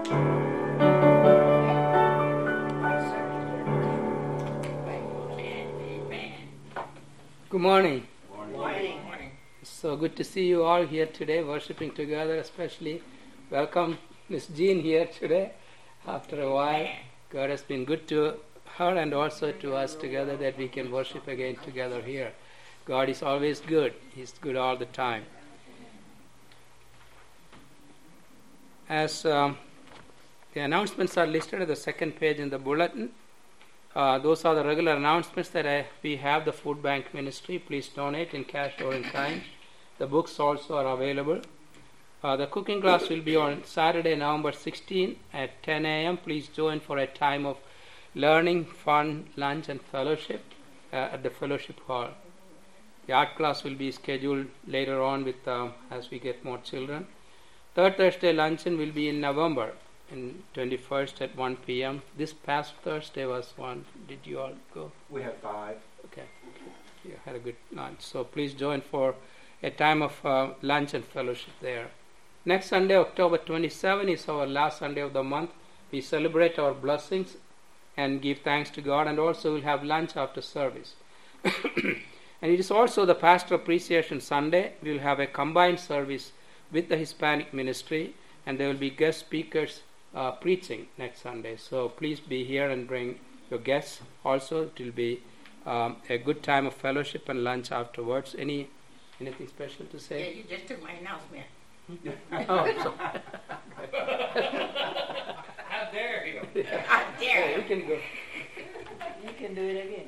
Good morning. Morning. So good to see you all here today, worshiping together, especially welcome Miss Jean here today. After a while, God has been good to her and also to us together that we can worship again together here. God is always good. He's good all the time. As the announcements are listed at the second page in the bulletin, those are the regular announcements that we have the food bank ministry. Please donate in cash or in kind. The books also are available. The cooking class will be on Saturday, November 16 at 10 a.m. Please join for a time of learning, fun, lunch and fellowship at the fellowship hall. The art class will be scheduled later on with as we get more children. Third Thursday luncheon will be in November, in 21st at 1 p.m. This past Thursday was one. Did you all go? We had 5. Okay. You had a good lunch. So please join for a time of lunch and fellowship there. Next Sunday, October 27, is our last Sunday of the month. We celebrate our blessings and give thanks to God, and also we'll have lunch after service. And it is also the Pastor Appreciation Sunday. We'll have a combined service with the Hispanic ministry, and there will be guest speakers preaching next Sunday. So please be here and bring your guests. Also, it will be a good time of fellowship and lunch afterwards. Anything special to say? Yeah, you just took my announcement. Oh, so. How dare you? How dare You you? can go. You can do it again.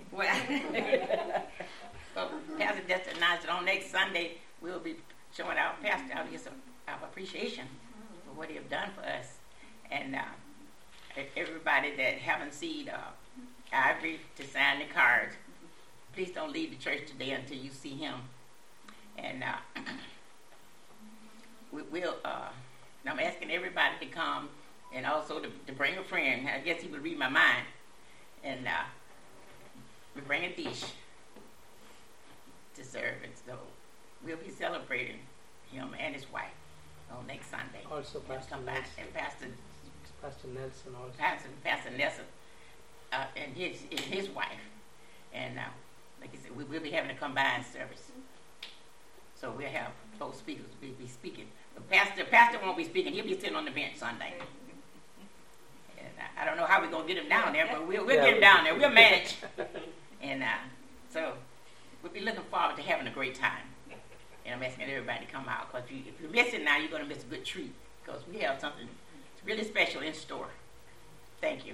Well, Pastor just announced that on next Sunday we'll be showing our pastor our appreciation for what he have done for us. And everybody that haven't seen Ivory to sign the cards, please don't leave the church today until you see him. And I'm asking everybody to come and also to bring a friend. I guess he would read my mind. And we bring a dish to serve. And so we'll be celebrating him and his wife on next Sunday. Also, Pastor Come by. Nelson. And Pastor Nelson also. Pastor Nelson and his wife. And like I said, we'll be having a combined service. So we'll have both speakers be speaking. The pastor won't be speaking. He'll be sitting on the bench Sunday. And I don't know how we're going to get him down there, but we'll get him down there. We'll manage. And so we'll be looking forward to having a great time. And I'm asking everybody to come out, because if you miss it now, you're going to miss a good treat, because we have something really special in store. Thank you.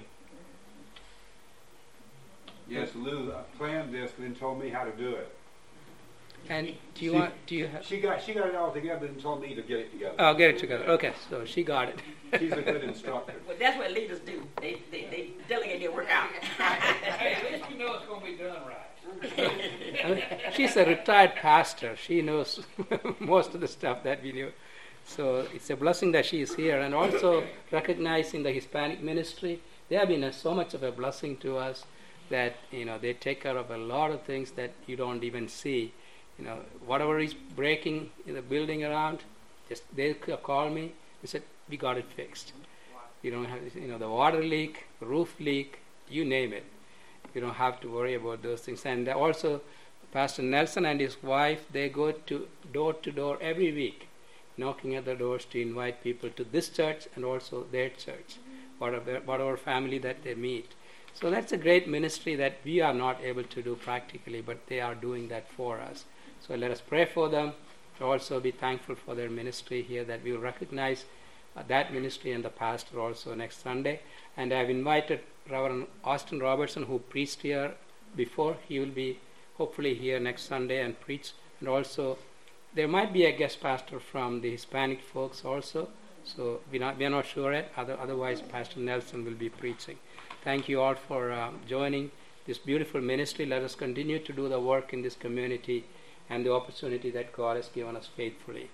Yes, Lou planned this and then told me how to do it. And do you have? She got it all together and told me to get it together. Oh, get it together. Okay, so she got it. She's a good instructor. Well, that's what leaders do. They delegate their work out. Hey, at least you know it's going to be done right. I mean, she's a retired pastor. She knows most of the stuff that we knew. So it's a blessing that she is here, and also recognizing the Hispanic ministry. They have been so much of a blessing to us that they take care of a lot of things that you don't even see. Whatever is breaking in the building around, just they call me. They said, we got it fixed. You don't have, the water leak, roof leak, you name it. You don't have to worry about those things. And also, Pastor Nelson and his wife, they go to door every week, knocking at the doors to invite people to this church and also their church, whatever family that they meet. So that's a great ministry that we are not able to do practically, but they are doing that for us. So let us pray for them, to also be thankful for their ministry here, that we will recognize that ministry and the pastor also next Sunday. And I have invited Reverend Austin Robertson, who preached here before. He will be hopefully here next Sunday and preach. And also there might be a guest pastor from the Hispanic folks also. So we are not sure yet. Otherwise, Pastor Nelson will be preaching. Thank you all for joining this beautiful ministry. Let us continue to do the work in this community and the opportunity that God has given us faithfully.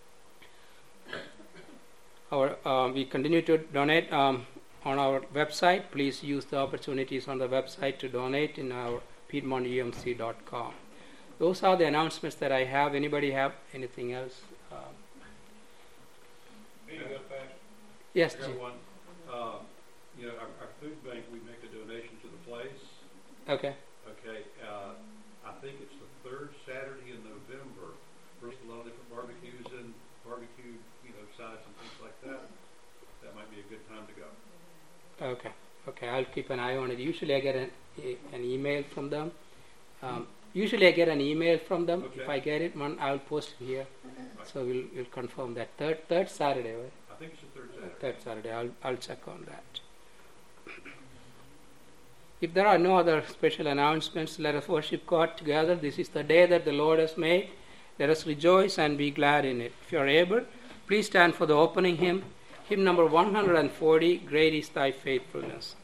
We continue to donate on our website. Please use the opportunities on the website to donate in our PiedmontUMC.com. Those are the announcements that I have. Anybody have anything else? Yes, Jim. you know, our food bank, we make a donation to the place. Okay. Okay, I think it's the third Saturday in November. There's a lot of different barbecues and barbecue, you know, sides and things like that. That might be a good time to go. Okay. Okay. I'll keep an eye on it. Usually I get an email from them. Usually I get an email from them. Okay. If I get it, I'll post it here. Right. So we'll confirm that. Third Saturday, right? I think it's the third Saturday. Third Saturday. I'll check on that. If there are no other special announcements, let us worship God together. This is the day that the Lord has made. Let us rejoice and be glad in it. If you are able, please stand for the opening hymn. Hymn number 140, Great is Thy Faithfulness.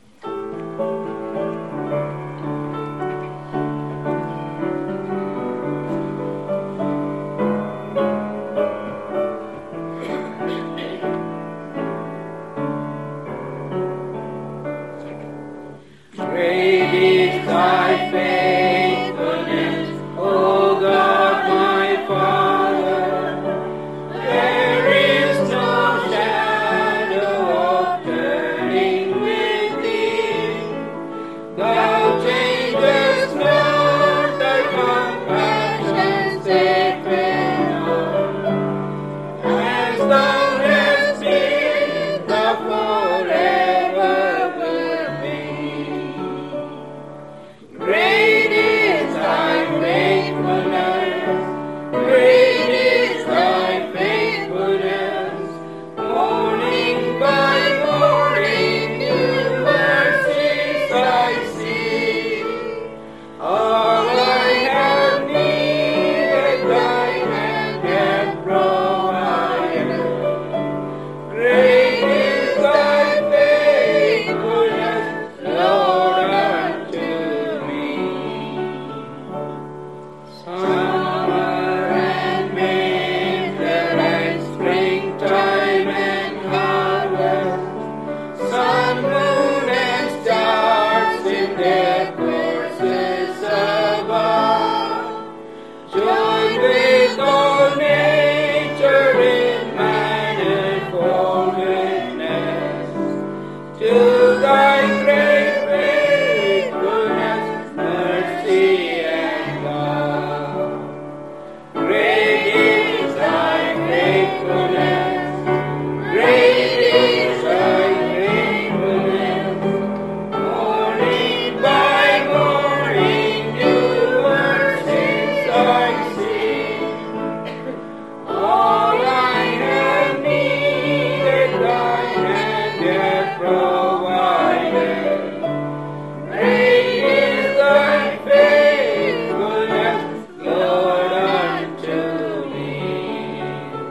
Great is Thy faithfulness, O God my Father. There is no shadow of turning with Thee. Thou changest not, Thy compassion sacred Lord. As Thou hast been, Thou forever wilt be. Great is Thy faithfulness, great is Thy faithfulness. Morning by morning, new mercies I see. All I have needed, Thy hand hath provided. Great is Thy faithfulness, Lord, unto me. Summer and winter and springtime and harvest, sun, moon, and stars in their courses above, join with all nature in manifold witness to Thy great faithfulness, mercy, and love. Great is Thy faithfulness, great is Thy faithfulness. Morning by morning, new mercies I see. All I have needed, Thy hand hath provided. Great is Thy faithfulness, Lord, unto me.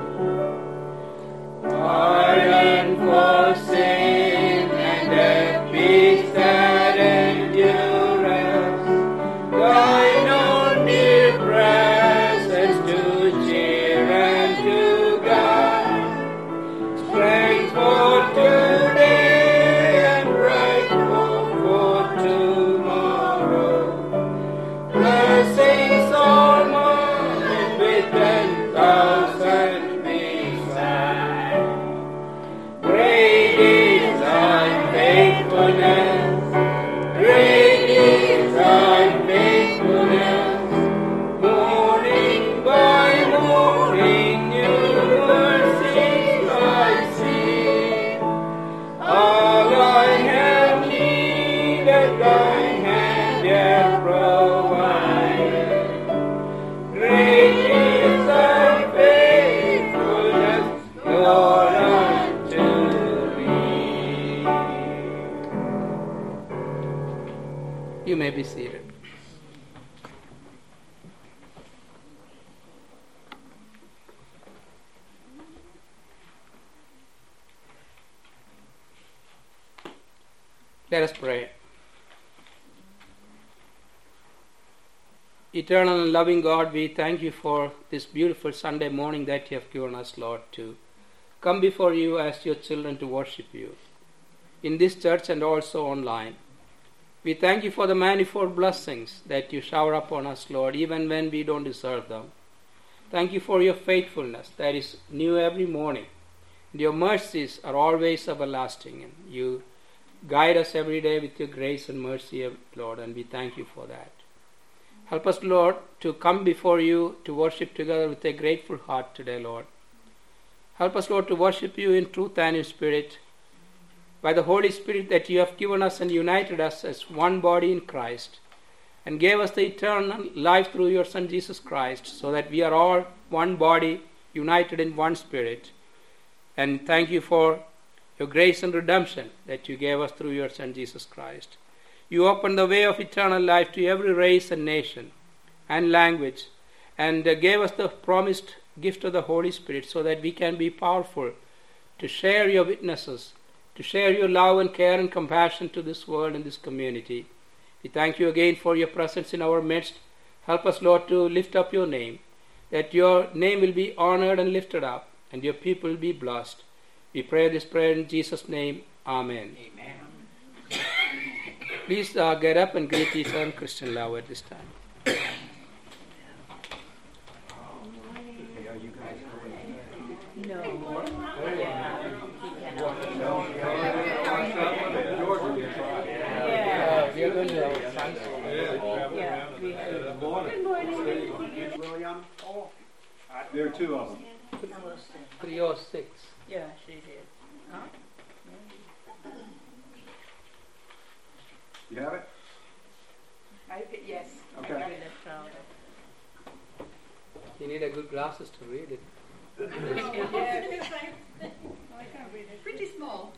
Pardon for sin and death, peace that endureth, Thine own near presence to cheer and to guide, strength for today and bright hope for tomorrow, blessings all mine with 10,000 beside. Great is Thy faithfulness, great is Thy faithfulness. Morning by morning, new mercies I see. All I have needed, Thy hand hath provided. Great is Thy faithfulness, Lord, unto me. You may be seated. Let us pray. Eternal and loving God, we thank You for this beautiful Sunday morning that You have given us, Lord, to come before You as Your children to worship You in this church and also online. We thank You for the manifold blessings that You shower upon us, Lord, even when we don't deserve them. Thank You for Your faithfulness that is new every morning. And Your mercies are always everlasting. And You guide us every day with your grace and mercy, Lord, and we thank you for that. Help us, Lord, to come before you to worship together with a grateful heart today, Lord. Help us, Lord, to worship you in truth and in spirit, by the Holy Spirit that you have given us and united us as one body in Christ, and gave us the eternal life through your Son Jesus Christ, so that we are all one body, united in one spirit. And thank you for your grace and redemption that you gave us through your Son Jesus Christ. You opened the way of eternal life to every race and nation and language, and gave us the promised gift of the Holy Spirit so that we can be powerful to share your witnesses, to share your love and care and compassion to this world and this community. We thank you again for your presence in our midst. Help us, Lord, to lift up your name, that your name will be honored and lifted up, and your people will be blessed. We pray this prayer in Jesus' name. Amen. Amen. Please get up and greet each other in Christian love at this time. No. We are going to have Good morning. William? There are two of them. 306. Yeah, she did. Huh? You have it? Yes. Okay. You need a good glasses to read it. Pretty small.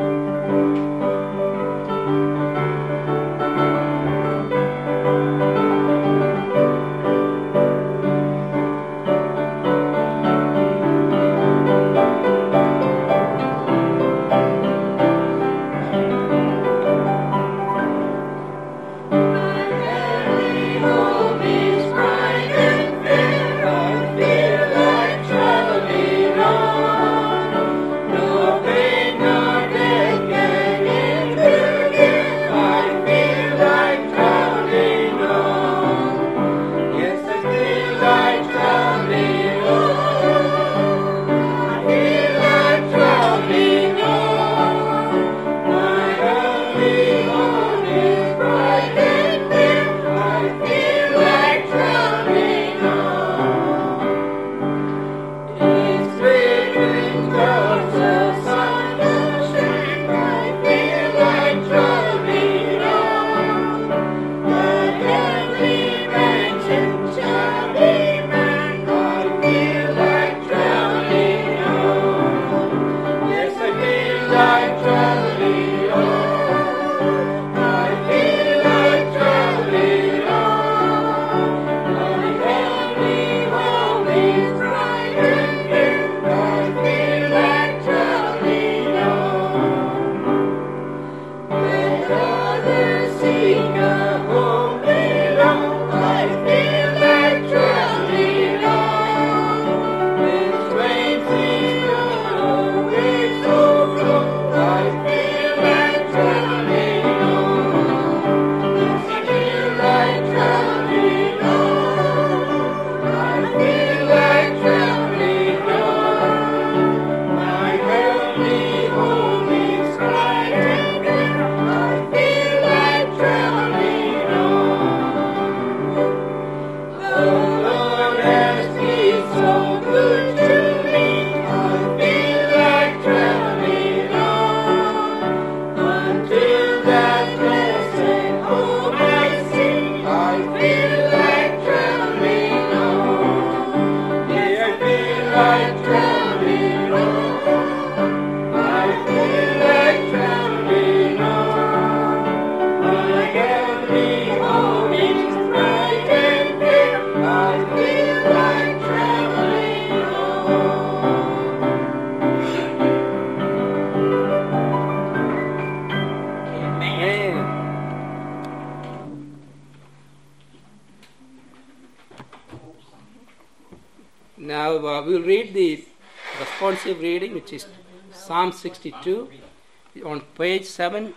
Now we'll read the responsive reading, which is Psalm 62 on page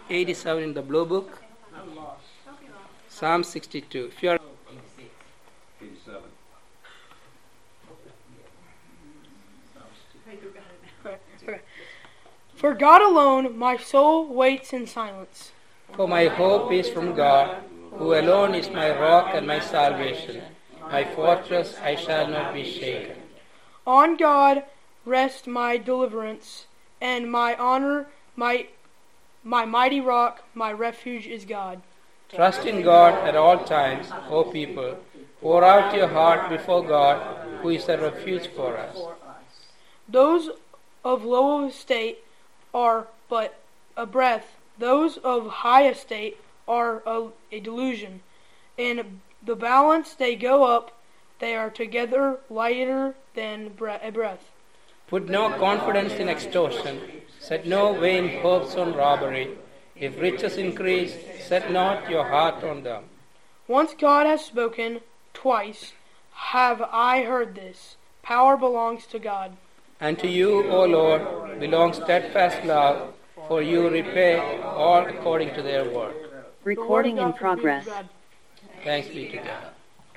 787 in the Blue Book. Psalm 62. If you are 87. For God alone my soul waits in silence. For my hope is from God, who alone is my rock and my salvation. My fortress, I shall not be shaken. On God rest my deliverance, and my honor, my mighty rock, my refuge is God. Trust in God at all times, O people. Pour out your heart before God, who is a refuge for us. Those of low estate are but a breath. Those of high estate are a delusion. In the balance they go up, they are together lighter than a breath. Put no confidence in extortion. Set no vain hopes on robbery. If riches increase, set not your heart on them. Once God has spoken, twice have I heard this. Power belongs to God. And to you, O Lord, belongs steadfast love, for you repay all according to their work. Recording The Lord in God progress. forgives God. Thanks be to God.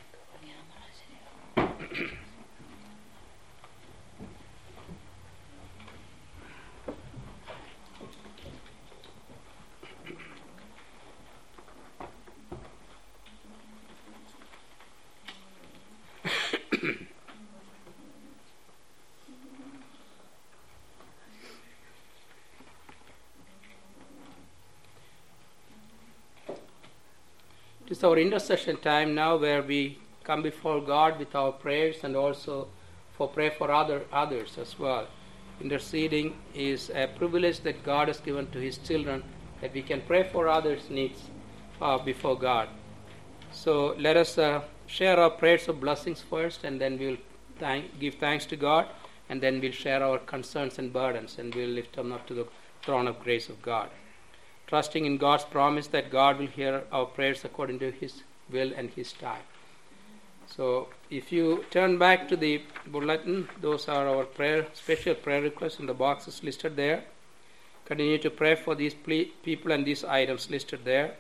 It is our intercession time now, where we come before God with our prayers and also pray for others as well. Interceding is a privilege that God has given to His children, that we can pray for others' needs before God. So let us share our prayers of blessings first, and then we'll give thanks to God, and then we'll share our concerns and burdens, and we'll lift them up to the throne of grace of God, trusting in God's promise that God will hear our prayers according to His will and His time. So if you turn back to the bulletin, those are our special prayer requests in the boxes listed there. Continue to pray for these people and these items listed there.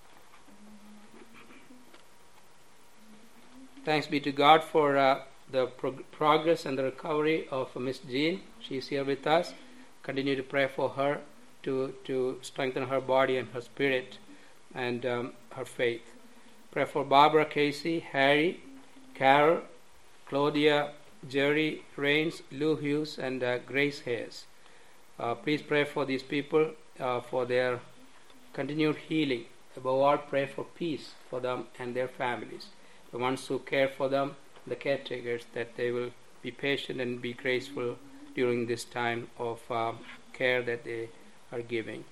Thanks be to God for the progress and the recovery of Miss Jean. She is here with us. Continue to pray for her to strengthen her body and her spirit and her faith. Pray for Barbara Casey, Harry, Carol, Claudia, Jerry Rains, Lou Hughes, and Grace Hayes. Please pray for these people for their continued healing. Above all, pray for peace for them and their families. The ones who care for them, the caretakers, that they will be patient and be graceful during this time of care that they are giving.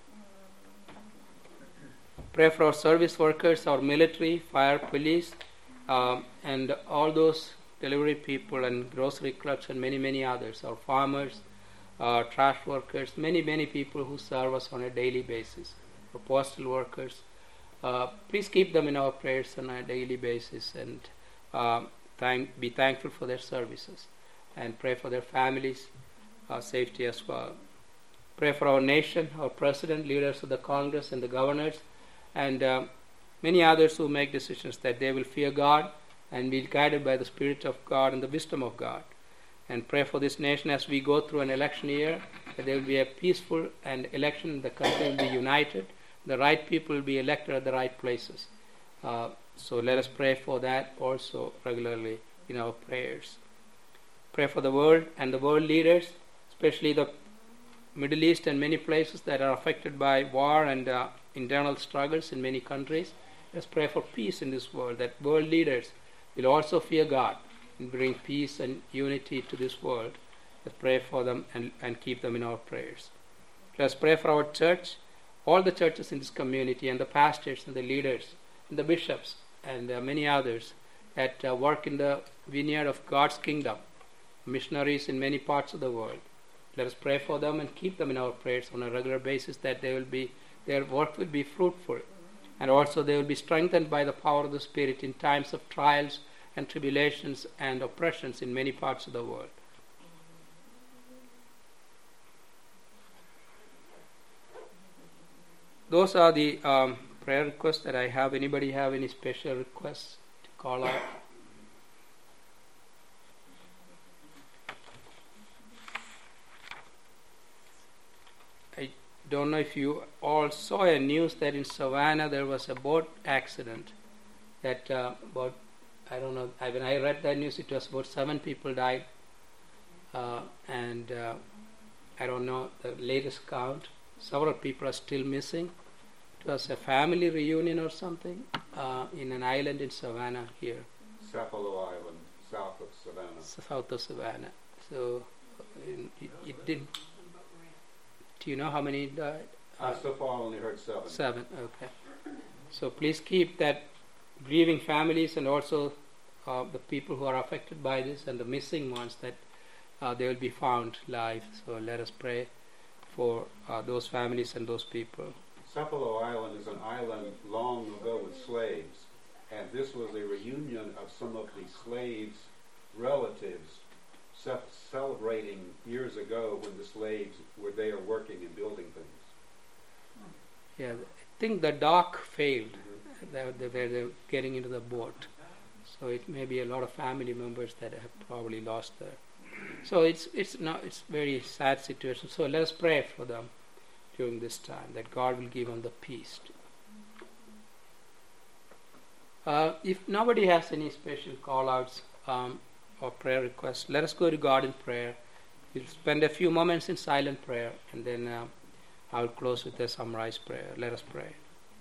Pray for our service workers, our military, fire, police, and all those delivery people and grocery clerks and many others, our farmers, trash workers, many people who serve us on a daily basis, our postal workers. Please keep them in our prayers on a daily basis, and be thankful for their services, and pray for their families' safety as well. Pray for our nation, our president, leaders of the Congress and the governors, and many others who make decisions, that they will fear God and be guided by the Spirit of God and the wisdom of God. And pray for this nation as we go through an election year, that there will be a peaceful election, the country will be united, the right people will be elected at the right places. So let us pray for that also regularly in our prayers. Pray for the world and the world leaders, especially the Middle East and many places that are affected by war and internal struggles in many countries. Let's pray for peace in this world, that world leaders will also fear God and bring peace and unity to this world. Let's pray for them and keep them in our prayers. Let's pray for our church, all the churches in this community, and the pastors and the leaders and the bishops and many others that work in the vineyard of God's kingdom, missionaries in many parts of the world. Let us pray for them and keep them in our prayers on a regular basis, that their work will be fruitful, and also they will be strengthened by the power of the Spirit in times of trials and tribulations and oppressions in many parts of the world. Those are the prayer requests that I have. Anybody have any special requests to call out? don't know if you all saw a news that in Savannah there was a boat accident that about, I don't know, when I read that news it was about 7 people died, and I don't know the latest count. Several people are still missing. It was a family reunion or something in an island in Savannah here. Sapelo Island, south of Savannah. South of Savannah. So it did. Do you know how many died? So far I only heard 7. 7. Okay. So please keep that grieving families and also the people who are affected by this and the missing ones, that they will be found live. So let us pray for those families and those people. Sapelo Island is an island long ago with slaves, and this was a reunion of some of the slaves' relatives celebrating years ago when the slaves were there working and building things. Yeah, I think the dock failed. They're getting into the boat. So it may be a lot of family members that have probably lost their. So it's very sad situation. So let us pray for them during this time, that God will give them the peace. If nobody has any special call-outs or prayer requests, let us go to God in prayer. We'll spend a few moments in silent prayer, and then I'll close with a summarized prayer. Let us pray.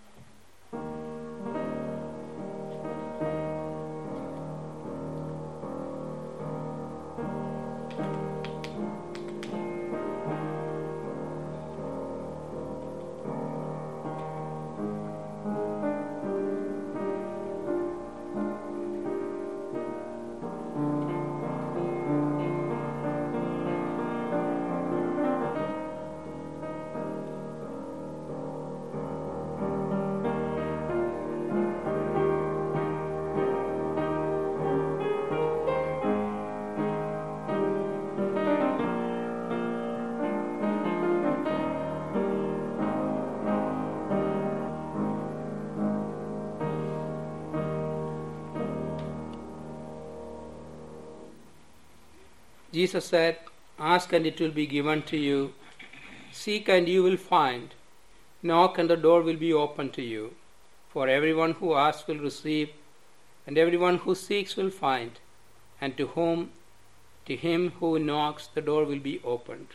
Jesus said, "Ask and it will be given to you. Seek and you will find. Knock and the door will be opened to you. For everyone who asks will receive, and everyone who seeks will find. And to him who knocks, the door will be opened."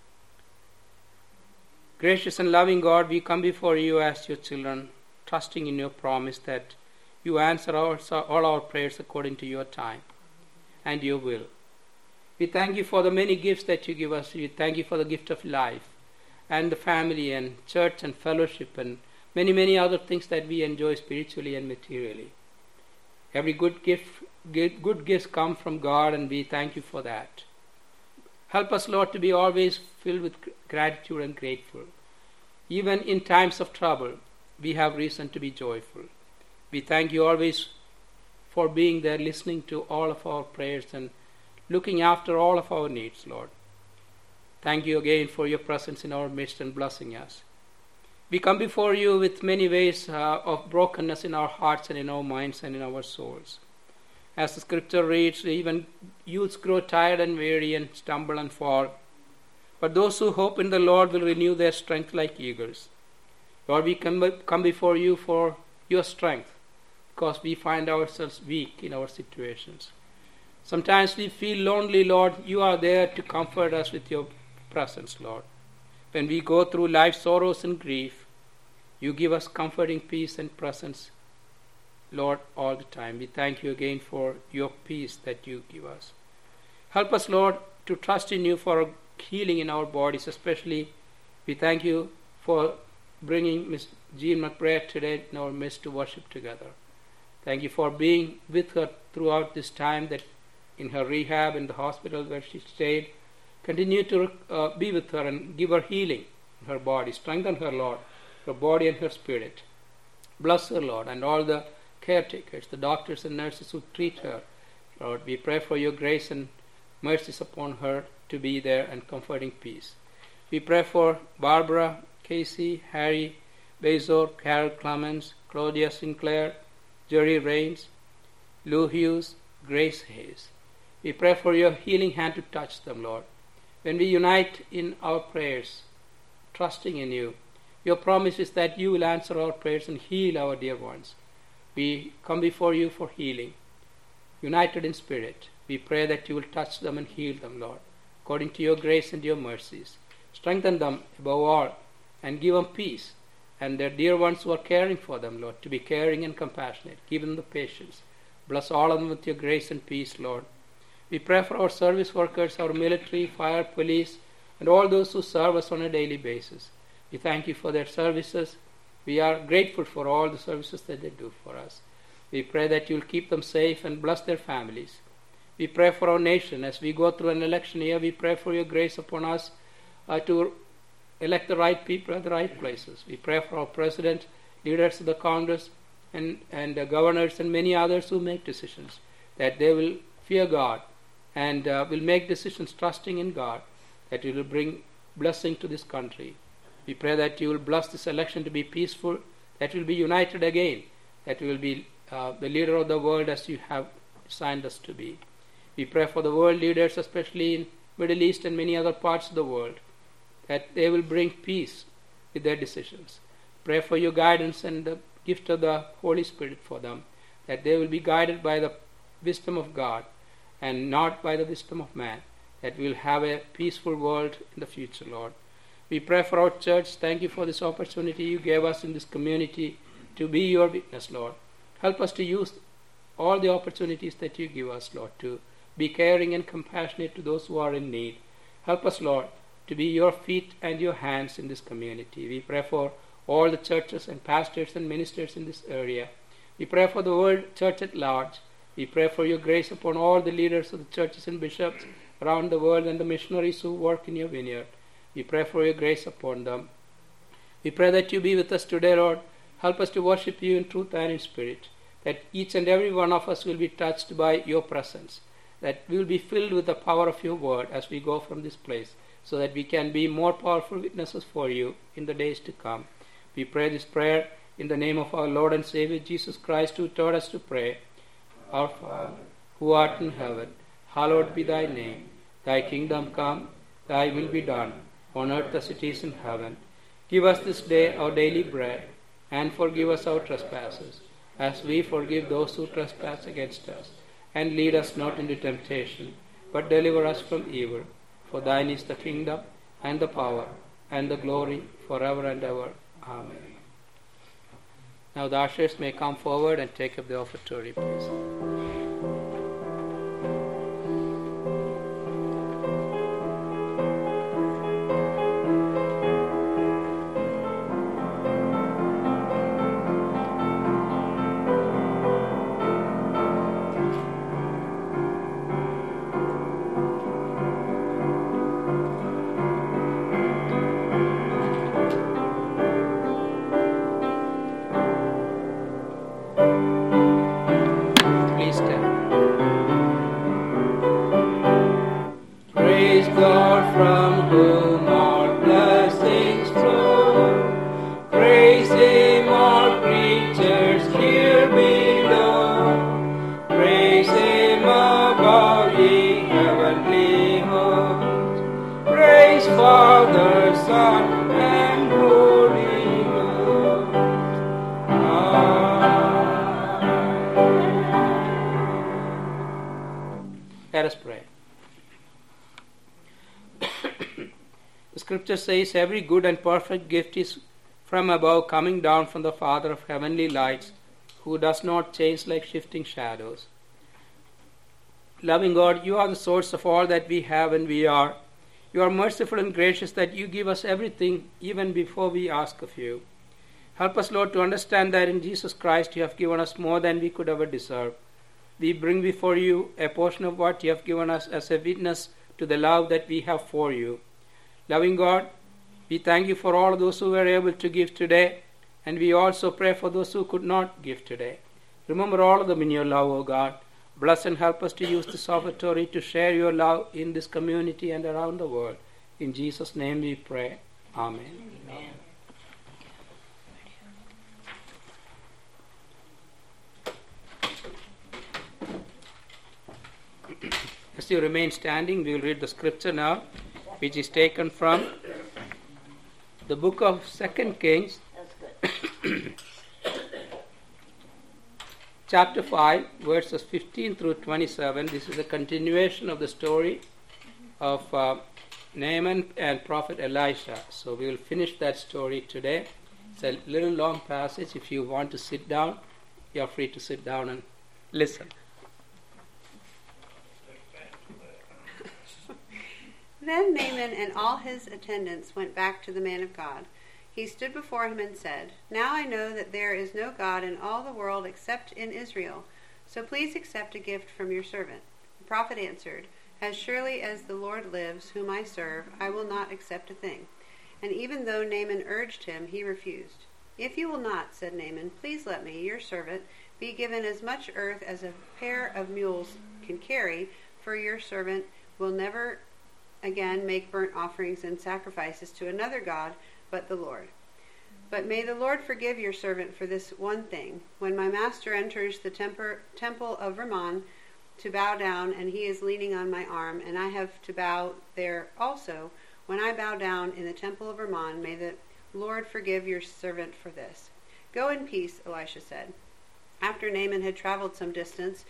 Gracious and loving God, we come before you as your children, trusting in your promise that you answer all our prayers according to your time and your will. We thank you for the many gifts that you give us. We thank you for the gift of life and the family and church and fellowship and many, many other things that we enjoy spiritually and materially. Every good gifts come from God, and we thank you for that. Help us, Lord, to be always filled with gratitude and grateful. Even in times of trouble, we have reason to be joyful. We thank you always for being there, listening to all of our prayers and looking after all of our needs, Lord. Thank you again for your presence in our midst and blessing us. We come before you with many ways of brokenness in our hearts and in our minds and in our souls. As the scripture reads, even youths grow tired and weary and stumble and fall. But those who hope in the Lord will renew their strength like eagles. Lord, we come before you for your strength, because we find ourselves weak in our situations. Sometimes we feel lonely, Lord. You are there to comfort us with your presence, Lord. When we go through life's sorrows and grief, you give us comforting peace and presence, Lord, all the time. We thank you again for your peace that you give us. Help us, Lord, to trust in you for healing in our bodies, especially we thank you for bringing Miss Jean McBride today in our midst to worship together. Thank you for being with her throughout this time, that in her rehab in the hospital where she stayed. Continue to be with her and give her healing in her body. Strengthen her, Lord, her body and her spirit. Bless her, Lord, and all the caretakers, the doctors and nurses who treat her. Lord, we pray for your grace and mercies upon her to be there and comforting peace. We pray for Barbara, Casey, Harry, Bezor, Carol Clemens, Claudia Sinclair, Jerry Rains, Lou Hughes, Grace Hayes. We pray for your healing hand to touch them, Lord. When we unite in our prayers trusting in you. Your promise is that you will answer our prayers and heal our dear ones. We come before you for healing, united in spirit. We pray that you will touch them and heal them, Lord, according to your grace and your mercies. Strengthen them above all and give them peace, and their dear ones who are caring for them, Lord, to be caring and compassionate. Give them the patience. Bless all of them with your grace and peace, Lord. We pray for our service workers, our military, fire, police, and all those who serve us on a daily basis. We thank you for their services. We are grateful for all the services that they do for us. We pray that you will keep them safe and bless their families. We pray for our nation as we go through an election year. We pray for your grace upon us to elect the right people at the right places. We pray for our president, leaders of the Congress, and the governors and many others who make decisions, that they will fear God and will make decisions trusting in God, that it will bring blessing to this country. We pray that you will bless this election to be peaceful, that we will be united again, that we will be the leader of the world as you have assigned us to be. We pray for the world leaders, especially in Middle East and many other parts of the world, that they will bring peace with their decisions. Pray for your guidance and the gift of the Holy Spirit for them, that they will be guided by the wisdom of God and not by the wisdom of man, that we will have a peaceful world in the future, Lord. We pray for our church. Thank you for this opportunity you gave us in this community to be your witness, Lord. Help us to use all the opportunities that you give us, Lord, to be caring and compassionate to those who are in need. Help us, Lord, to be your feet and your hands in this community. We pray for all the churches and pastors and ministers in this area. We pray for the world church at large. We pray for your grace upon all the leaders of the churches and bishops around the world and the missionaries who work in your vineyard. We pray for your grace upon them. We pray that you be with us today, Lord. Help us to worship you in truth and in spirit, that each and every one of us will be touched by your presence, that we will be filled with the power of your word as we go from this place, so that we can be more powerful witnesses for you in the days to come. We pray this prayer in the name of our Lord and Savior Jesus Christ, who taught us to pray. Our Father, who art in heaven, hallowed be thy name. Thy kingdom come, thy will be done, on earth as it is in heaven. Give us this day our daily bread, and forgive us our trespasses, as we forgive those who trespass against us. And lead us not into temptation, but deliver us from evil. For thine is the kingdom, and the power, and the glory, forever and ever. Amen. Now the ushers may come forward and take up the offertory, please. Let us pray. The scripture says, every good and perfect gift is from above, coming down from the Father of heavenly lights, who does not change like shifting shadows. Loving God, you are the source of all that we have and we are. You are merciful and gracious that you give us everything even before we ask of you. Help us, Lord, to understand that in Jesus Christ you have given us more than we could ever deserve. We bring before you a portion of what you have given us as a witness to the love that we have for you. Loving God, we thank you for all those who were able to give today, and we also pray for those who could not give today. Remember all of them in your love, O God. Bless and help us to use this offertory to share your love in this community and around the world. In Jesus' name we pray. Amen. Amen. As you remain standing, we will read the scripture now, which is taken from the book of 2 Kings, chapter 5, verses 15 through 27. This is a continuation of the story of Naaman and prophet Elisha. So we will finish that story today. It's a little long passage. If you want to sit down, you are free to sit down and listen. Then Naaman and all his attendants went back to the man of God. He stood before him and said, "Now I know that there is no God in all the world except in Israel. So please accept a gift from your servant." The prophet answered, "As surely as the Lord lives, whom I serve, I will not accept a thing." And even though Naaman urged him, he refused. "If you will not," said Naaman, "please let me, your servant, be given as much earth as a pair of mules can carry, for your servant will never again make burnt offerings and sacrifices to another god but the Lord. But may the Lord forgive your servant for this one thing. When my master enters the temple of Rimmon to bow down, and he is leaning on my arm, and I have to bow there also, when I bow down in the temple of Rimmon, may the Lord forgive your servant for this." "Go in peace," Elisha said. After Naaman had traveled some distance,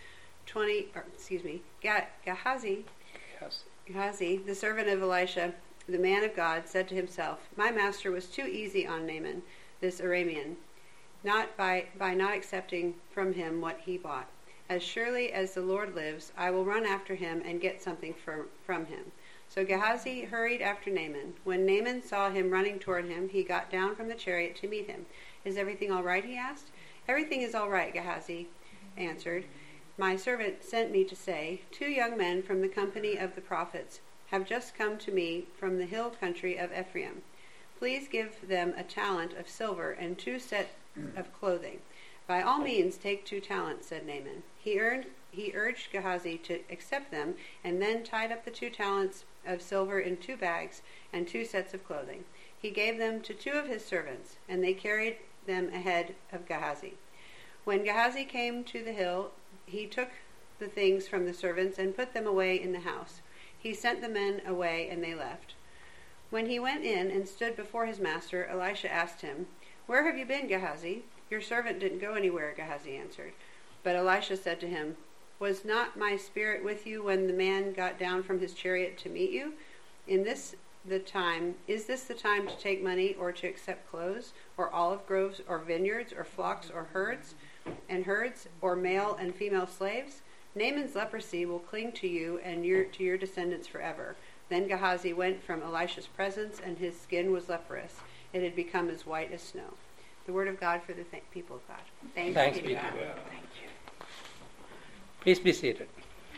Gehazi, the servant of Elisha, the man of God, said to himself, "My master was too easy on Naaman, this Aramean, not by not accepting from him what he bought. As surely as the Lord lives, I will run after him and get something from him." So Gehazi hurried after Naaman. When Naaman saw him running toward him, he got down from the chariot to meet him. "Is everything all right?" he asked. "Everything is all right," Gehazi answered. "My servant sent me to say, 2 young men from the company of the prophets have just come to me from the hill country of Ephraim. Please give them a talent of silver and 2 sets of clothing." "By all means, take 2 talents," said Naaman. He urged Gehazi to accept them, and then tied up the 2 talents of silver in 2 bags and 2 sets of clothing. He gave them to 2 of his servants, and they carried them ahead of Gehazi. When Gehazi came to the hill, he took the things from the servants and put them away in the house. He sent the men away, and they left. When he went in and stood before his master, Elisha asked him, "Where have you been, Gehazi?" "Your servant didn't go anywhere," Gehazi answered. But Elisha said to him, "Was not my spirit with you when the man got down from his chariot to meet you? Is this the time to take money or to accept clothes, or olive groves, or vineyards, or flocks, or herds, or male and female slaves? Naaman's leprosy will cling to you and to your descendants forever." Then Gehazi went from Elisha's presence, and his skin was leprous. It had become as white as snow. The word of God for the people of God. Thanks be to God. Thank you. Please be seated.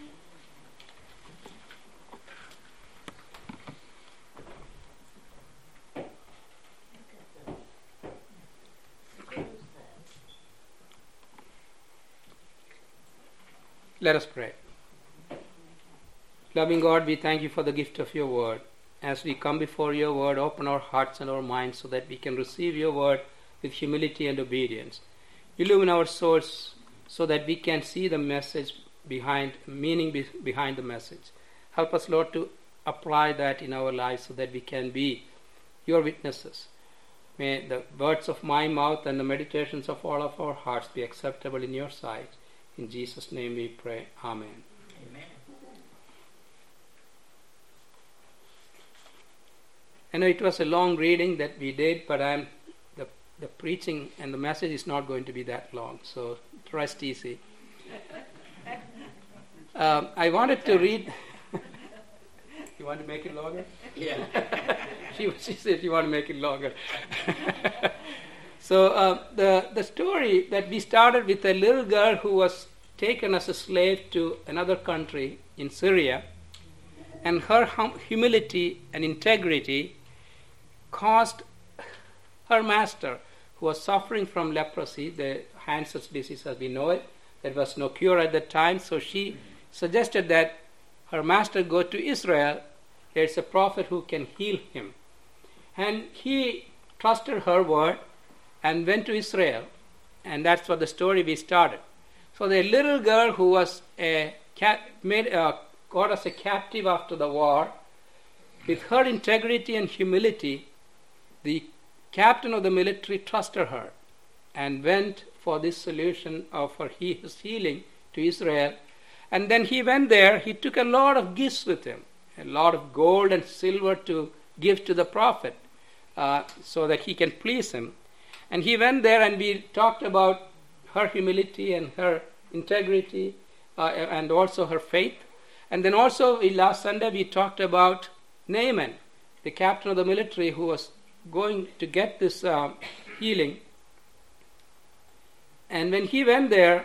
Let us pray. Loving God, we thank you for the gift of your word. As we come before your word, open our hearts and our minds so that we can receive your word with humility and obedience. Illumine our souls so that we can see the message meaning behind the message. Help us, Lord, to apply that in our lives so that we can be your witnesses. May the words of my mouth and the meditations of all of our hearts be acceptable in your sight. In Jesus' name we pray. Amen. Amen. I know it was a long reading that we did, but the preaching and the message is not going to be that long, so rest easy. I wanted to read. You want to make it longer? Yeah. She said you want to make it longer. So the story that we started with a little girl who was taken as a slave to another country in Syria, and her humility and integrity caused her master, who was suffering from leprosy, the Hansen's disease as we know it. There was no cure at that time, so she suggested that her master go to Israel. There's a prophet who can heal him. And he trusted her word and went to Israel. And that's what the story we started. So the little girl who was got as a captive after the war, with her integrity and humility, the captain of the military trusted her and went for this solution of his healing to Israel. And then he went there. He took a lot of gifts with him, a lot of gold and silver to give to the prophet so that he can please him. And he went there, and we talked about her humility and her integrity and also her faith. And then also last Sunday we talked about Naaman, the captain of the military who was going to get this healing. And when he went there,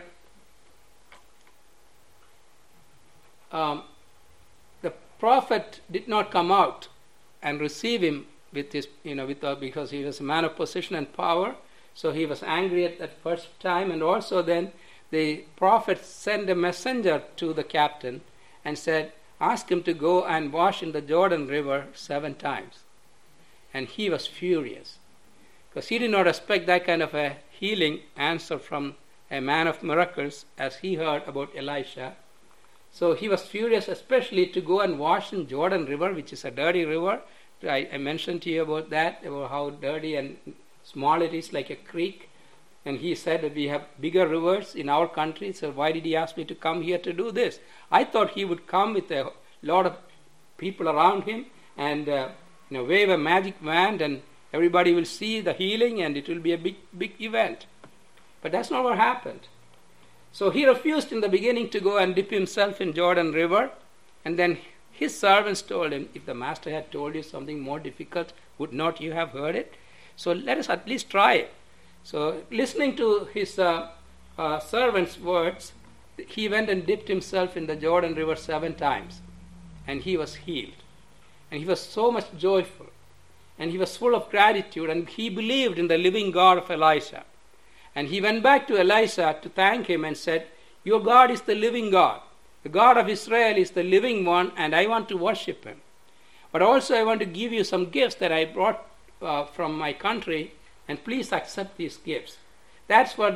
the prophet did not come out and receive him with his, because he was a man of position and power. So he was angry at that first time, and also then the prophet sent a messenger to the captain and said, ask him to go and wash in the Jordan River 7 times. And he was furious, because he did not expect that kind of a healing answer from a man of miracles as he heard about Elisha. So he was furious, especially to go and wash in Jordan River, which is a dirty river. I mentioned to you about that, about how dirty and small it is, like a creek. And he said that we have bigger rivers in our country, so why did he ask me to come here to do this? I thought he would come with a lot of people around him and wave a magic wand, and everybody will see the healing, and it will be a big event. But that's not what happened. So he refused in the beginning to go and dip himself in Jordan River, and then his servants told him, if the master had told you something more difficult, would not you have heard it? So let us at least try it. So listening to his servants' words, he went and dipped himself in the Jordan River 7 times, and he was healed. And he was so much joyful, and he was full of gratitude, and he believed in the living God of Elisha. And he went back to Elisha to thank him and said, your God is the living God. The God of Israel is the living one, and I want to worship him. But also I want to give you some gifts that I brought from my country, and please accept these gifts. That's where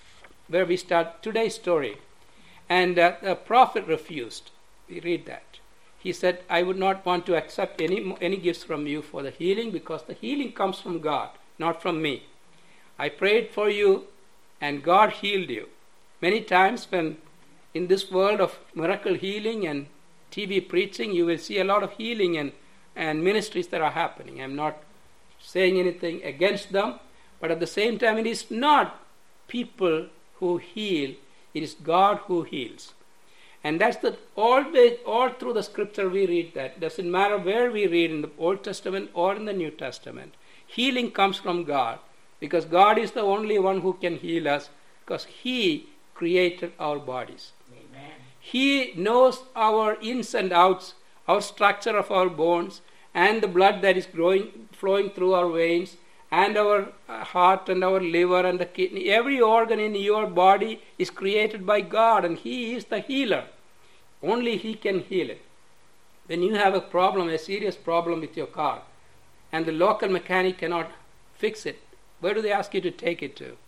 we start today's story. And the prophet refused. We read that. He said, I would not want to accept any gifts from you for the healing, because the healing comes from God, not from me. I prayed for you, and God healed you. Many times when in this world of miracle healing and TV preaching, you will see a lot of healing and ministries that are happening. I'm not saying anything against them, but at the same time, it is not people who heal, it is God who heals. And that's all through the scripture we read that. Doesn't matter where we read, in the Old Testament or in the New Testament. Healing comes from God, because God is the only one who can heal us, because He created our bodies. Amen. He knows our ins and outs, our structure of our bones, and the blood that is flowing through our veins, and our heart and our liver and the kidney. Every organ in your body is created by God, and He is the healer. Only He can heal it. When you have a problem, a serious problem with your car, and the local mechanic cannot fix it, where do they ask you to take it to?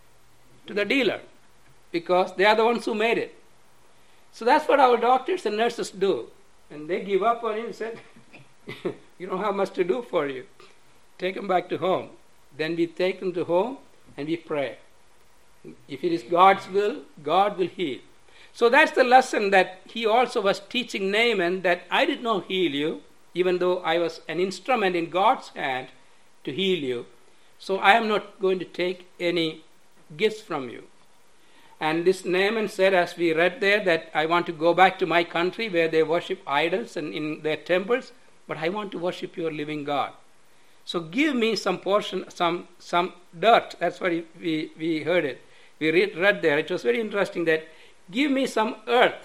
To the dealer, because they are the ones who made it. So that's what our doctors and nurses do. And they give up on you and say, you don't have much to do for you. Take them back to home. Then we take them to home and we pray. If it is God's will, God will heal. So that's the lesson that he also was teaching Naaman, that I did not heal you, even though I was an instrument in God's hand to heal you. So I am not going to take any gifts from you. And this Naaman said, as we read there, that I want to go back to my country where they worship idols and in their temples, but I want to worship your living God. So give me some portion, some dirt. That's what we heard it. We read there. It was very interesting that give me some earth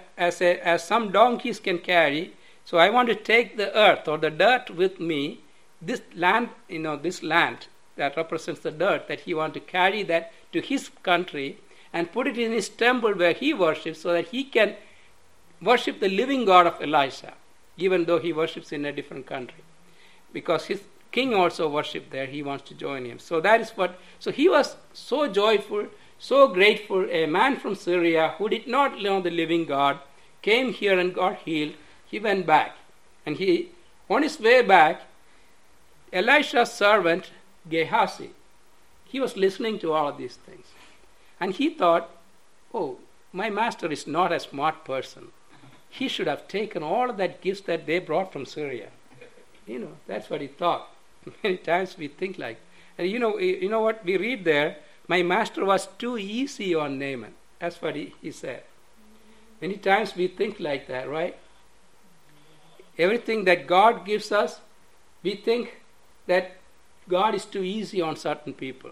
as some donkeys can carry. So I want to take the earth or the dirt with me. This land, this land that represents the dirt, that he want to carry that to his country and put it in his temple where he worships, so that he can worship the living God of Elisha, even though he worships in a different country. Because his king also worshipped there, he wants to join him. So that is what, so he was so joyful, so grateful. A man from Syria who did not know the living God came here and got healed. He went back. And on his way back, Elisha's servant Gehazi, he was listening to all of these things. And he thought, oh, my master is not a smart person. He should have taken all of that gifts that they brought from Syria. That's what he thought. Many times we think like, and you know what we read there? My master was too easy on Naaman. That's what he said. Many times we think like that, right? Everything that God gives us, we think that God is too easy on certain people.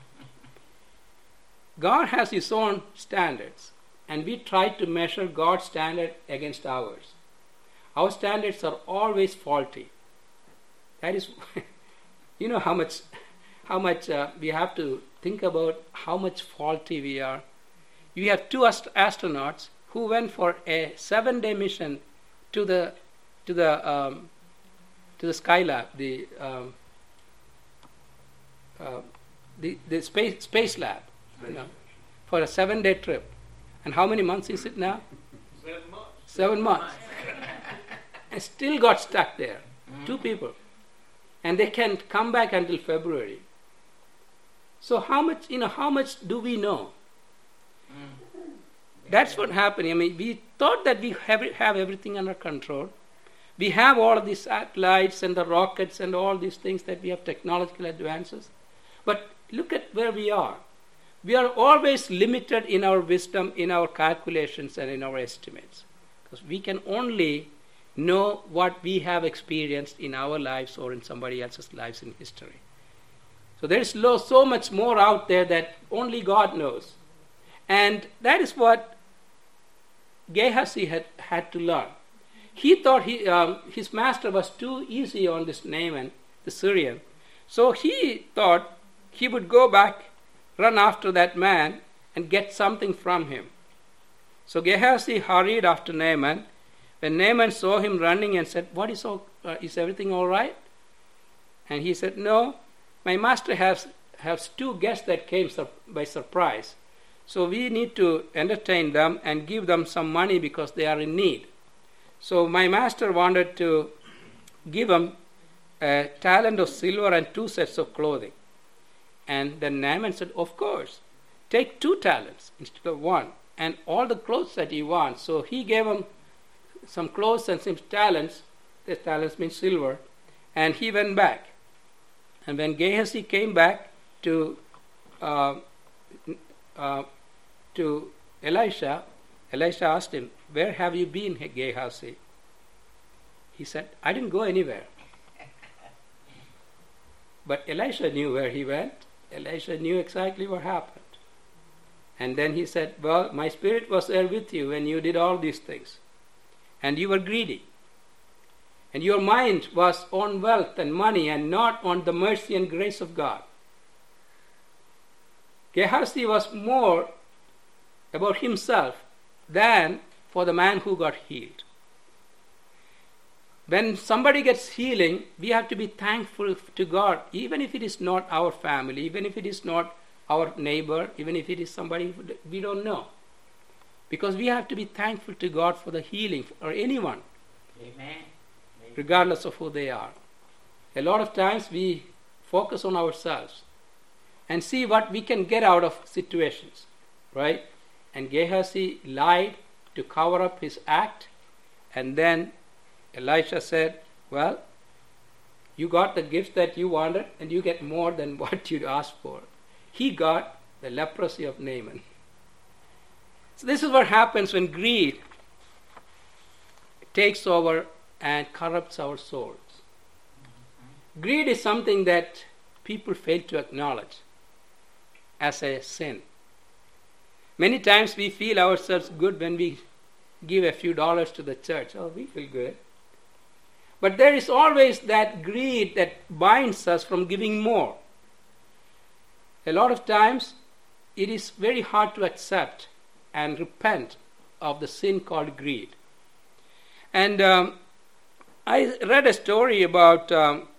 God has his own standards, and we try to measure God's standard against ours. Our standards are always faulty. That is, how much we have to think about how much faulty we are. You have two astronauts who went for a 7-day mission to the Skylab, the space lab, for a 7-day trip. And how many months is it now? 7 months. 7 months. And still got stuck there. 2 people. And they can't come back until February. So how much do we know? That's what happened. We thought that we have everything under control. We have all of these satellites and the rockets and all these things that we have technological advances. But look at where we are. We are always limited in our wisdom, in our calculations, and in our estimates. Because we can only know what we have experienced in our lives or in somebody else's lives in history. So there is so much more out there that only God knows. And that is what Gehazi had to learn. He thought his master was too easy on this Naaman, the Syrian. So he thought he would go back, run after that man, and get something from him. So Gehazi hurried after Naaman. When Naaman saw him running and said, is everything all right? And he said, no, my master has 2 guests that came by surprise. So we need to entertain them and give them some money because they are in need. So my master wanted to give them a talent of silver and 2 sets of clothing. And then Naaman said, of course, take 2 talents instead of 1 and all the clothes that you want. So he gave him some clothes and some talents. The talents means silver. And he went back. And when Gehazi came back to Elisha, Elisha asked him, where have you been, Gehazi? He said, I didn't go anywhere. But Elisha knew where he went. Elisha knew exactly what happened. And then he said, well, my spirit was there with you when you did all these things. And you were greedy. And your mind was on wealth and money and not on the mercy and grace of God. Gehazi was more about himself than for the man who got healed. When somebody gets healing, we have to be thankful to God, even if it is not our family, even if it is not our neighbor, even if it is somebody we don't know. Because we have to be thankful to God for the healing, or anyone. Amen. Regardless of who they are. A lot of times we focus on ourselves and see what we can get out of situations, right? And Gehazi lied to cover up his act, and then Elisha said, well, you got the gift that you wanted and you get more than what you asked for. He got the leprosy of Naaman. So this is what happens when greed takes over and corrupts our souls. Greed is something that people fail to acknowledge as a sin. Many times we feel ourselves good when we give a few dollars to the church. Oh, we feel good. But there is always that greed that binds us from giving more. A lot of times it is very hard to accept and repent of the sin called greed. And I read a story about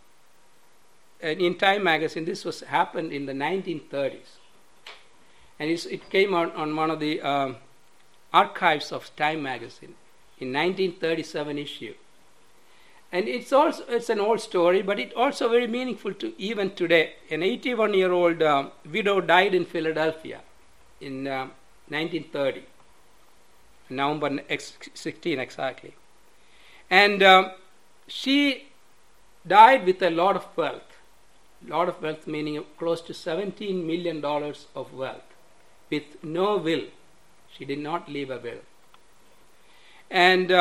in Time magazine. This happened in the 1930s. And it came out on one of the archives of Time magazine in 1937 issue. And it's an old story, but it's also very meaningful to even today. An 81-year-old widow died in Philadelphia in 1930, November 16 exactly. And she died with a lot of wealth. Lot of wealth meaning close to $17 million of wealth with no will. She did not leave a will. And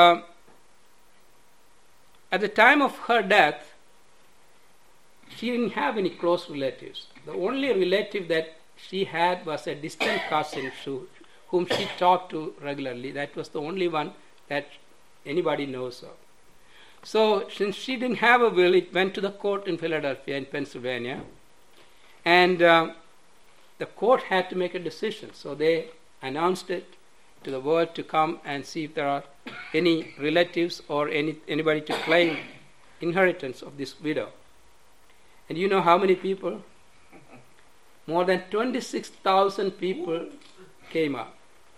at the time of her death, she didn't have any close relatives. The only relative that she had was a distant cousin whom she talked to regularly. That was the only one that anybody knows of. So since she didn't have a will, it went to the court in Philadelphia in Pennsylvania. And the court had to make a decision. So they announced it to the world to come and see if there are any relatives or anybody to claim inheritance of this widow. And you know how many people? More than 26,000 people came up.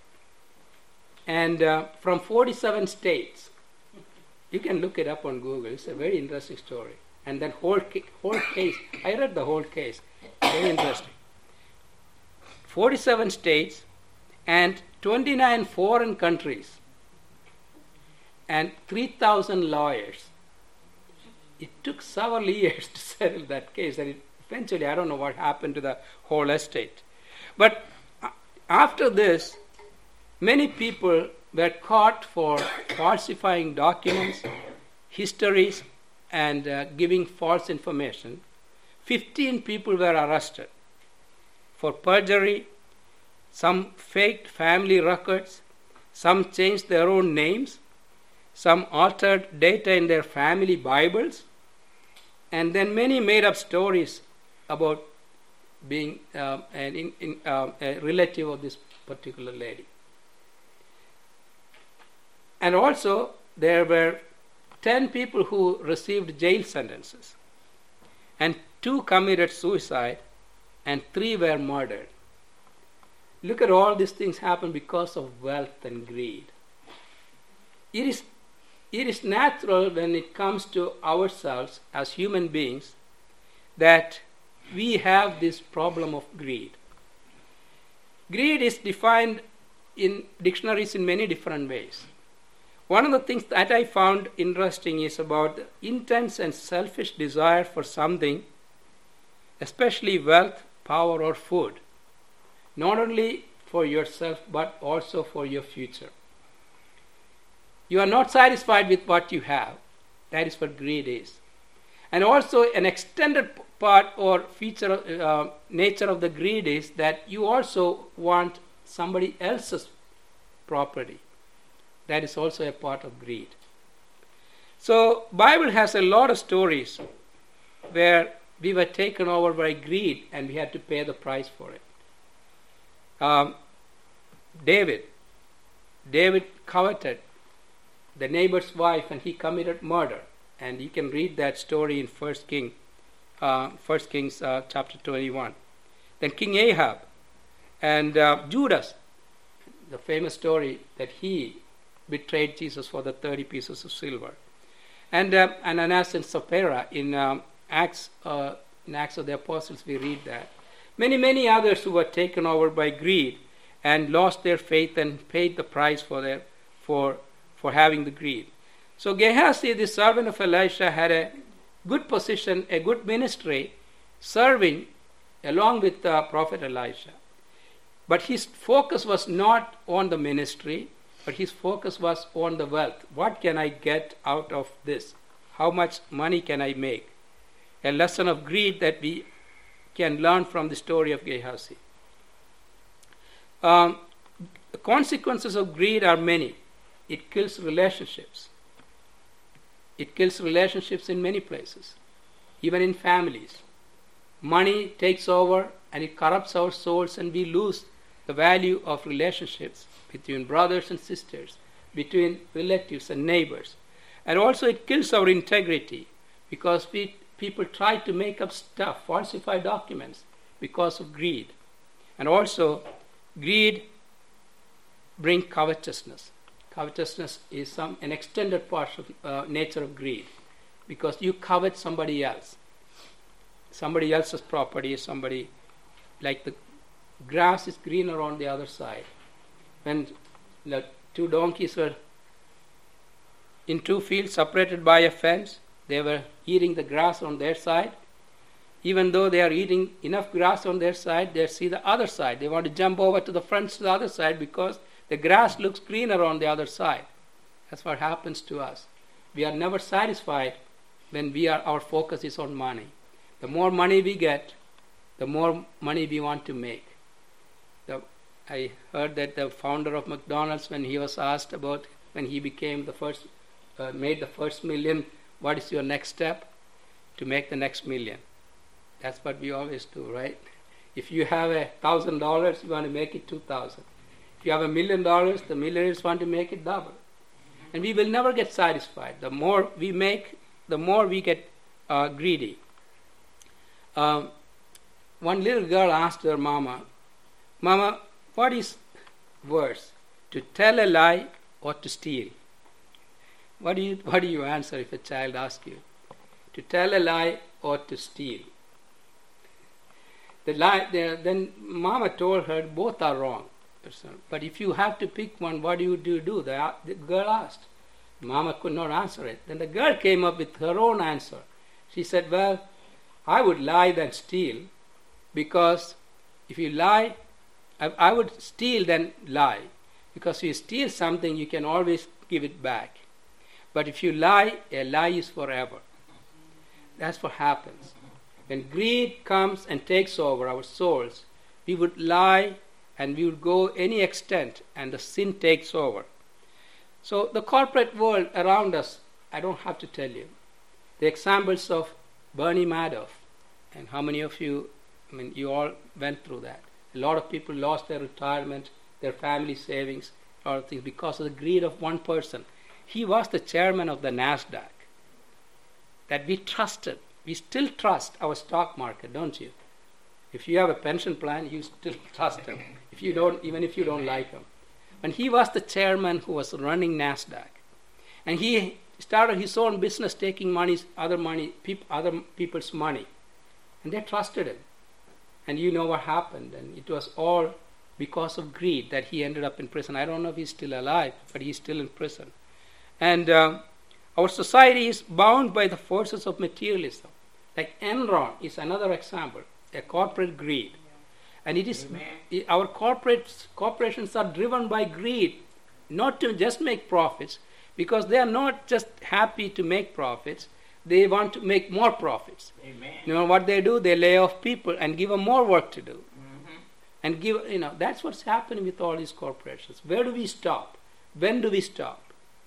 And from 47 states. You can look it up on Google. It's a very interesting story. And that whole case, I read the whole case. Very interesting. 47 states and 29 foreign countries and 3,000 lawyers. It took several years to settle that case, and eventually I don't know what happened to the whole estate. But after this, many people were caught for falsifying documents, histories, and giving false information. 15 people were arrested for perjury. Some faked family records. Some changed their own names. Some altered data in their family Bibles. And then many made up stories about being a relative of this particular lady. And also, there were 10 people who received jail sentences, and 2 committed suicide, and 3 were murdered. Look at all these things happen because of wealth and greed. It is natural when it comes to ourselves as human beings that we have this problem of greed. Greed is defined in dictionaries in many different ways. One of the things that I found interesting is about the intense and selfish desire for something, especially wealth, power, or food, not only for yourself but also for your future. You are not satisfied with what you have. That is what greed is. And also an extended part or feature, nature of the greed is that you also want somebody else's property. That is also a part of greed. So Bible has a lot of stories where we were taken over by greed and we had to pay the price for it. David coveted the neighbor's wife and he committed murder. And you can read that story in 1 Kings chapter 21. Then King Ahab and Judas, the famous story that he betrayed Jesus for the 30 pieces of silver. And Ananias and Sapphira in Acts of the Apostles, we read that. Many others who were taken over by greed and lost their faith and paid the price for having the greed. So Gehazi, the servant of Elisha, had a good position, a good ministry, serving along with Prophet Elisha. But his focus was not on the ministry, but his focus was on the wealth. What can I get out of this? How much money can I make? A lesson of greed that we can learn from the story of Gehazi. The consequences of greed are many. It kills relationships. It kills relationships in many places, even in families. Money takes over and it corrupts our souls, and we lose the value of relationships between brothers and sisters, between relatives and neighbors. And also it kills our integrity because people try to make up stuff, falsify documents because of greed. And also greed brings covetousness. Covetousness is an extended part of nature of greed. because you covet somebody else. Somebody else's property, like the grass is greener on the other side. When the two donkeys were in two fields separated by a fence, they were eating the grass on their side. Even though they are eating enough grass on their side, they see the other side. They want to jump over to the front to the other side because the grass looks greener on the other side. That's what happens to us. We are never satisfied when our focus is on money. The more money we get, the more money we want to make. I heard that the founder of McDonald's, when he was asked about when he became made the first million, what is your next step? To make the next million. That's what we always do, right? If you have $1,000, you want to make it 2,000. If you have $1 million, the millionaires want to make it double. And we will never get satisfied. The more we make, the more we get greedy. One little girl asked her mama, "Mama, what is worse, to tell a lie or to steal?" What do you answer if a child asks you? To tell a lie or to steal? Then mama told her both are wrong. But if you have to pick one, what do you do? The girl asked. Mama could not answer it. Then the girl came up with her own answer. She said, "Well, I would lie than steal, because if you lie, I would steal than lie. Because if you steal something, you can always give it back. But if you lie, a lie is forever." That's what happens. When greed comes and takes over our souls, we would lie and we would go any extent, and the sin takes over. So the corporate world around us, I don't have to tell you. The examples of Bernie Madoff, and how many of you, you all went through that. A lot of people lost their retirement, their family savings, a lot of things because of the greed of one person. He was the chairman of the NASDAQ. That we trusted. We still trust our stock market, don't you? If you have a pension plan, you still trust him. If you don't, even if you don't like him. When he was the chairman who was running NASDAQ, and he started his own business taking other people's money, and they trusted him. And you know what happened. And it was all because of greed that he ended up in prison. I don't know if he's still alive, but he's still in prison. And our society is bound by the forces of materialism. Like Enron is another example, a corporate greed. And it is our corporations are driven by greed, not to just make profits, because they are not just happy to make profits, they want to make more profits. Amen. You know what they do? They lay off people and give them more work to do. And that's what's happening with all these corporations. Where do we stop? When do we stop?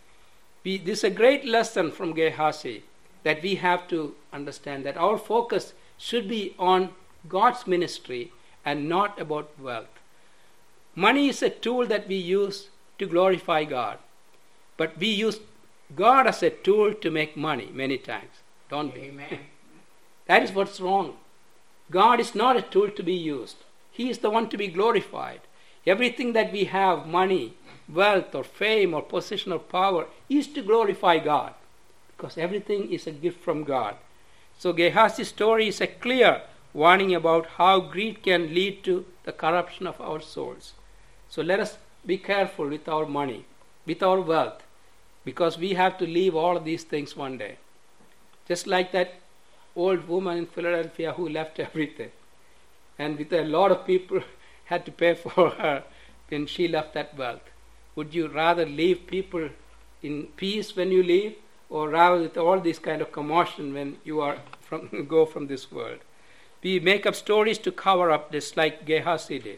This is a great lesson from Gehazi, that we have to understand that our focus should be on God's ministry and not about wealth. Money is a tool that we use to glorify God. But we use God as a tool to make money many times, don't we? Amen. That is what's wrong. God is not a tool to be used. He is the one to be glorified. Everything that we have, money, wealth or fame or position or power, is to glorify God, because everything is a gift from God. So Gehazi's story is a clear warning about how greed can lead to the corruption of our souls. So let us be careful with our money, with our wealth, because we have to leave all of these things one day. Just like that old woman in Philadelphia who left everything, and with a lot of people had to pay for her when she left that wealth. Would you rather leave people in peace when you leave, or rather with all this kind of commotion when you go from this world? We make up stories to cover up this, like Gehazi did.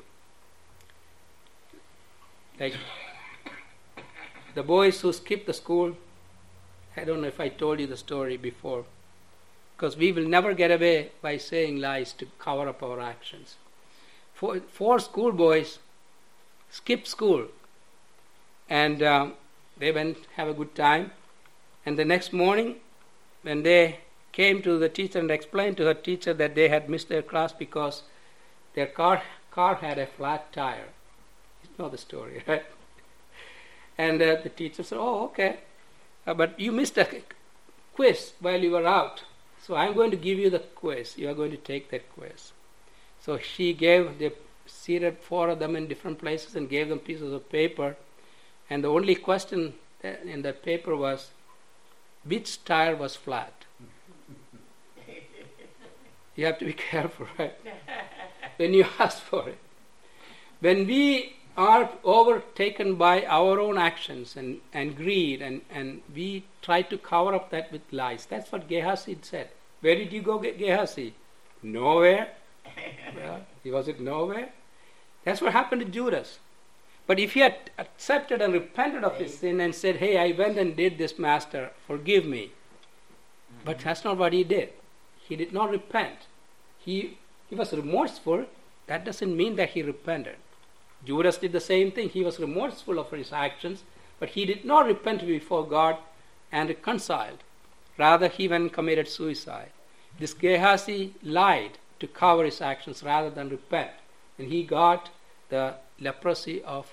Like the boys who skipped the school. I don't know if I told you the story before, because we will never get away by saying lies to cover up our actions. Four schoolboys skipped school, and they went have a good time. And the next morning, when they came to the teacher and explained to her teacher that they had missed their class because their car had a flat tire. You know the story, right? And the teacher said, "Oh, okay, but you missed quiz while you were out. So I'm going to give you the quiz. You are going to take that quiz. So they seated 4 of them in different places and gave them pieces of paper. And the only question in that paper was, which tire was flat? You have to be careful, right? When you ask for it. When we are overtaken by our own actions and greed, and we try to cover up that with lies. That's what Gehazi said. Where did you go, Gehazi? Nowhere. Well, was it nowhere? That's what happened to Judas. But if he had accepted and repented of his sin and said, hey, I went and did this, Master, forgive me. But that's not what he did. He did not repent. He was remorseful. That doesn't mean that he repented. Judas did the same thing. He was remorseful of his actions, but he did not repent before God and reconciled. Rather, he went and committed suicide. This Gehazi lied to cover his actions rather than repent. And he got the leprosy of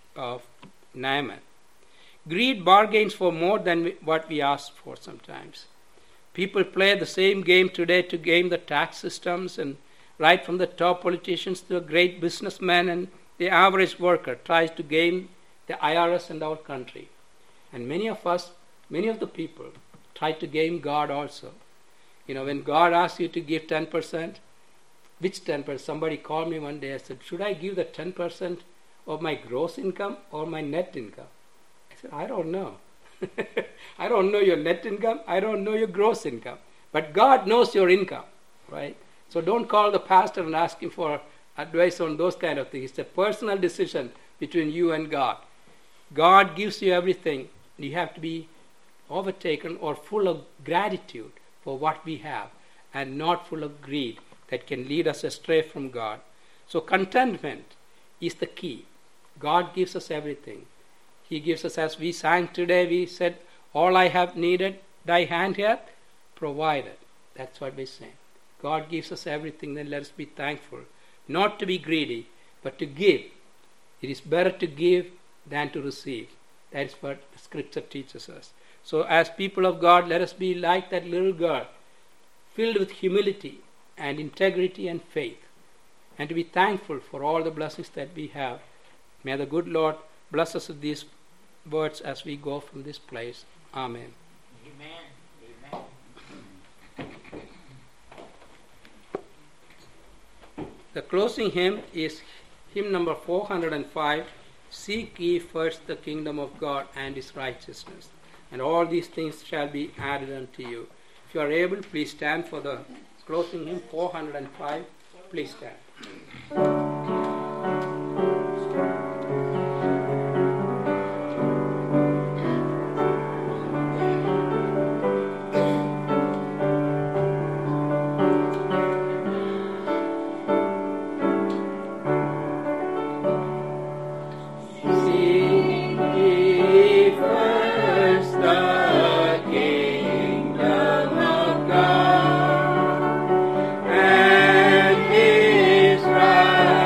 Naaman. Greed bargains for more than what we ask for sometimes. People play the same game today to game the tax systems, and right from the top politicians to the great businessmen, and the average worker tries to game the IRS in our country. And many of the people try to game God also. When God asks you to give 10%, which 10%? Somebody called me one day and said, should I give the 10% of my gross income or my net income? I said, I don't know. I don't know your net income. I don't know your gross income. But God knows your income, right? So don't call the pastor and ask him for advice on those kind of things. It's a personal decision between you and God. God gives you everything. You have to be overtaken or full of gratitude for what we have and not full of greed that can lead us astray from God. So contentment is the key. God gives us everything. He gives us, as we sang today, we said, all I have needed, thy hand hath provided. That's what we say. God gives us everything, then let us be thankful. Not to be greedy, but to give. It is better to give than to receive. That is what the scripture teaches us. So as people of God, let us be like that little girl, filled with humility and integrity and faith, and to be thankful for all the blessings that we have. May the good Lord bless us with these words as we go from this place. Amen. Amen. Amen. The closing hymn is hymn number 405, Seek ye first the kingdom of God and his righteousness, and all these things shall be added unto you. If you are able, please stand for the closing hymn 405. Please stand. And his right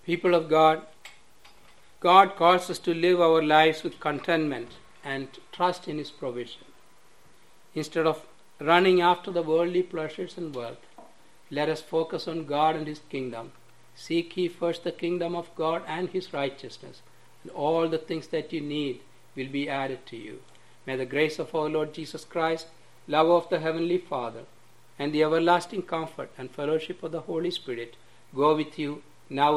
People of God, God calls us to live our lives with contentment and trust in His provision. Instead of running after the worldly pleasures and wealth, let us focus on God and His kingdom. Seek ye first the kingdom of God and His righteousness, and all the things that you need will be added to you. May the grace of our Lord Jesus Christ, love of the Heavenly Father, and the everlasting comfort and fellowship of the Holy Spirit go with you now